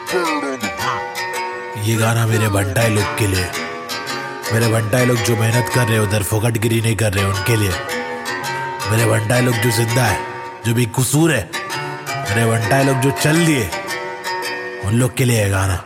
ये गाना मेरे बंटाई लोग के लिए, मेरे बंटाई लोग जो मेहनत कर रहे हैं उधर फोकटगिरी नहीं कर रहे उनके लिए, मेरे बंटाई लोग जो जिंदा है, जो भी कसूर है, मेरे बंटाई लोग जो चल दिए उन लोग के लिए है गाना।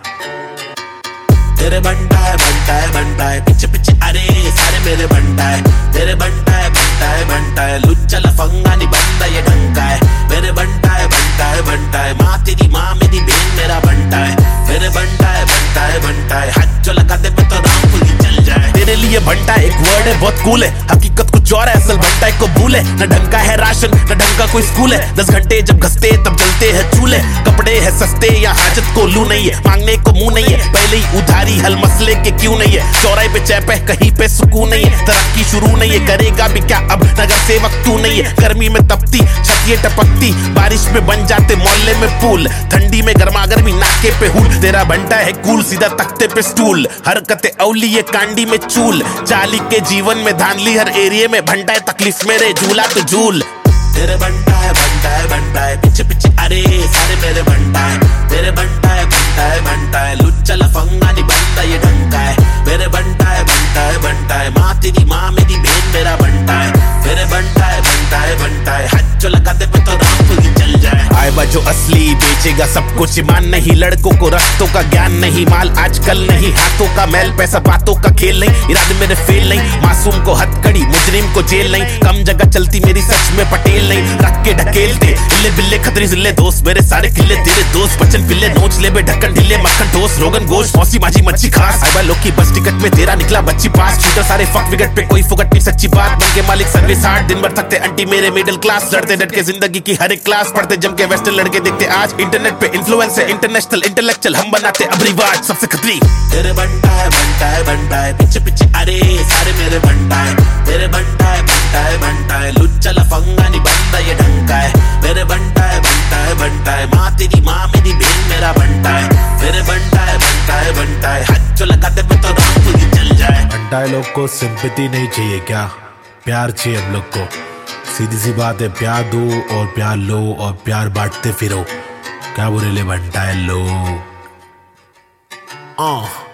तेरे बंटाए बंटाए बंटाए पीछे पीछे अरे सारे मेरे बंटाए, तेरे बंटाए बंटाए बंटाए लुच्चा लफंगा नहीं बंदा ये ढंका है। मेरे बंटाए बंटाए बंटाए माँ तेरी माँ मेरी बहन मेरा बंटाए, मेरे बंटाए बंटाए बंटाए हाथ जो लगा दे पे तो राम पुली चल जाए। तेरे लिए बंटा एक वर्ड है बहुत कूल है, हकीकत कुछ और है असल बंटाए को भूल है। न ढंग का है राशन न ढंग का कोई स्कूल है, 10 घंटे जब घसते तब जलते हैं चूल्हे। कपड़े है सस्ते या हाजत को लू नहीं है, मांगने को मुंह नहीं है, पहले ही उधारी हल मसले के क्यों नहीं है। चौराहे पे चैप है कहीं पे सुकून नहीं है, तरक्की शुरू नहीं है करेगा भी क्या अब नगर सेवक तू नहीं है। गर्मी में तपती छतिये टपकती, बारिश में बन जाते मोहल्ले में पुल, ठंडी में गर्मा गर्मी नाके पे हुल। तेरा बंटा है कूल सीधा तख्ते पे स्टूल, हरकतें अवली ये कांडी में चूल, चाली के जीवन में धांधली हर एरिया में भंटा है तकलीफ मेरे झूला तो झूल। तेरे बंटाए बंटाए बंटाए पीछे पीछे अरे सारे मेरे बंटाए, तेरे बंटाए बंटाए बंटाए लुच्चा लफंगा नहीं बंदा ये ढंका है। मेरे बंटाए बंटाए बंटाए माँ तेरी माँ मेरी बहन मेरा बंटाए, मेरे बंटाए बंटाए बंटाए हाथ जो लगा दे पे तो राम पुली चल जाए। आएबा जो असली बेचेगा सब कुछ ईमान नहीं, लड़कों को रस्तों का ज्ञान नहीं, माल आजकल नहीं हाथों का मैल पैसा बातों का खेल नहीं, इरादे मेरे फेल नहीं, मासूम को हथकड़ी मुजरिम को जेल नहीं, कम जगह चलती मेरी सच में पटेल नहीं, रख के ढकेलते इल्ले बिल्ले खतरी जिले दोस्त मेरे सारे किले तेरे दोस्त, बचन पिल्ले नोच ले बे ढक्कन ढिले मक्खन टोस्ट रोगन गोश्त मौसी माजी मच्छी खास। आएबा लोग की बस टिकट में तेरा निकला बच्ची पास, शूटर सारे फक विकेट पे कोई फुकट नहीं सच्ची बात, बन के मालिक सर्विस हार्ड दिन भर थकते अंटी मेरे मिडिल क्लास, लड़ते डट के जिंदगी की हर एक क्लास, पढ़ते जम के वेस्टर्न लड़के देखते आज इंटरनेट पे इन्फ्लुएंस है इंटरनेशनल इंटेलेक्चुअल हम बनाते अब रिवाज सबसे खतरी। तेरे बंटाए बंटाए बंटाए पीछे पीछे अरे सारे मेरे बंटाए, तेरे बंटाए बंटाए बंटाए लुच्चा लफंगा नहीं बंदा ये ढंका है। मेरे बंटाए बंटाए बंटाए माँ तेरी माँ मेरी बहन मेरा बंटाए, मेरे बंटाए बंटाए बंटाए हाथ जो लगा दे पे तो राम पुली चल जाए। बंटाई लोग को सिंपैथी नहीं चाहिए क्या, प्यार चाहिए हम लोग को, सीधी सी बात है, प्यार दो और प्यार लो और प्यार बांटते फिरो, क्या बुरे ले बंटाई लोग।